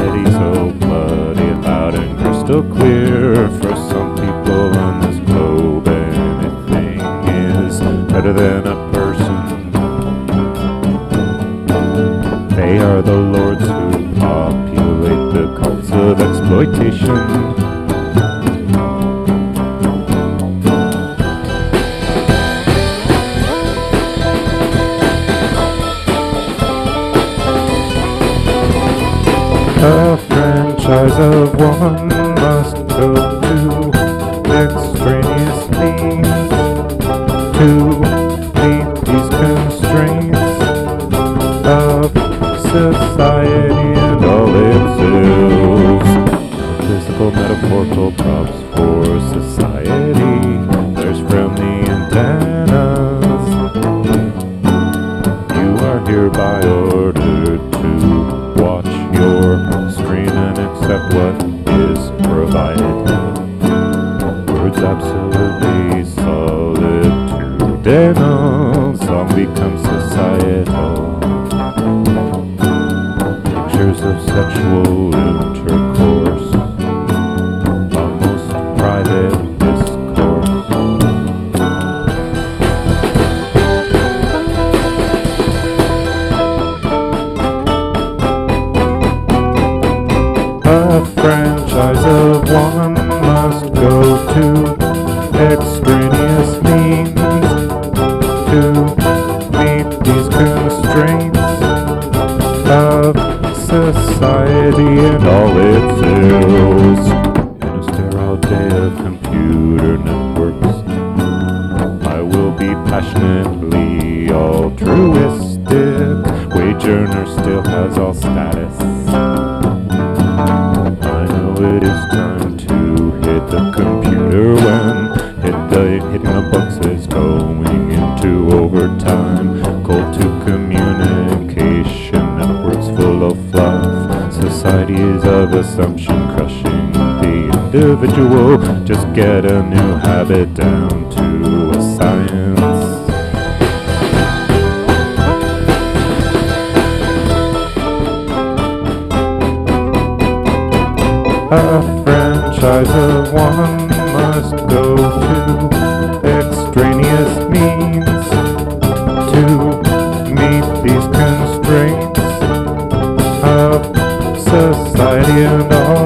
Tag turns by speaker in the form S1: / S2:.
S1: society so bloody, loud and crystal clear. For some people on this globe, anything is better than a person. They are the lords who populate the cults of exploitation. A franchise of one must go to extraneous means to meet these constraints of society and all its ills. Physical, metaphorical props for society. There's from the antennas. You are hereby ordered to watch your screen and accept what is provided. Words absolutely solitudinal. Song becomes societal. Pictures of sexual intercourse, almost private discourse. A franchise of one must go to extraneous means to meet these constraints of society and all its ills. In a sterile day of computer networks, I will be passionately altruistic. Wage earner still has all status. I know it is time to hit the computer when hitting the books is going into overtime. Cold to communication networks full of fluff. Societies of assumption crushing the individual. Just get a new habit down to a science. A franchise of one must go to extraneous means to meet these constraints of society and all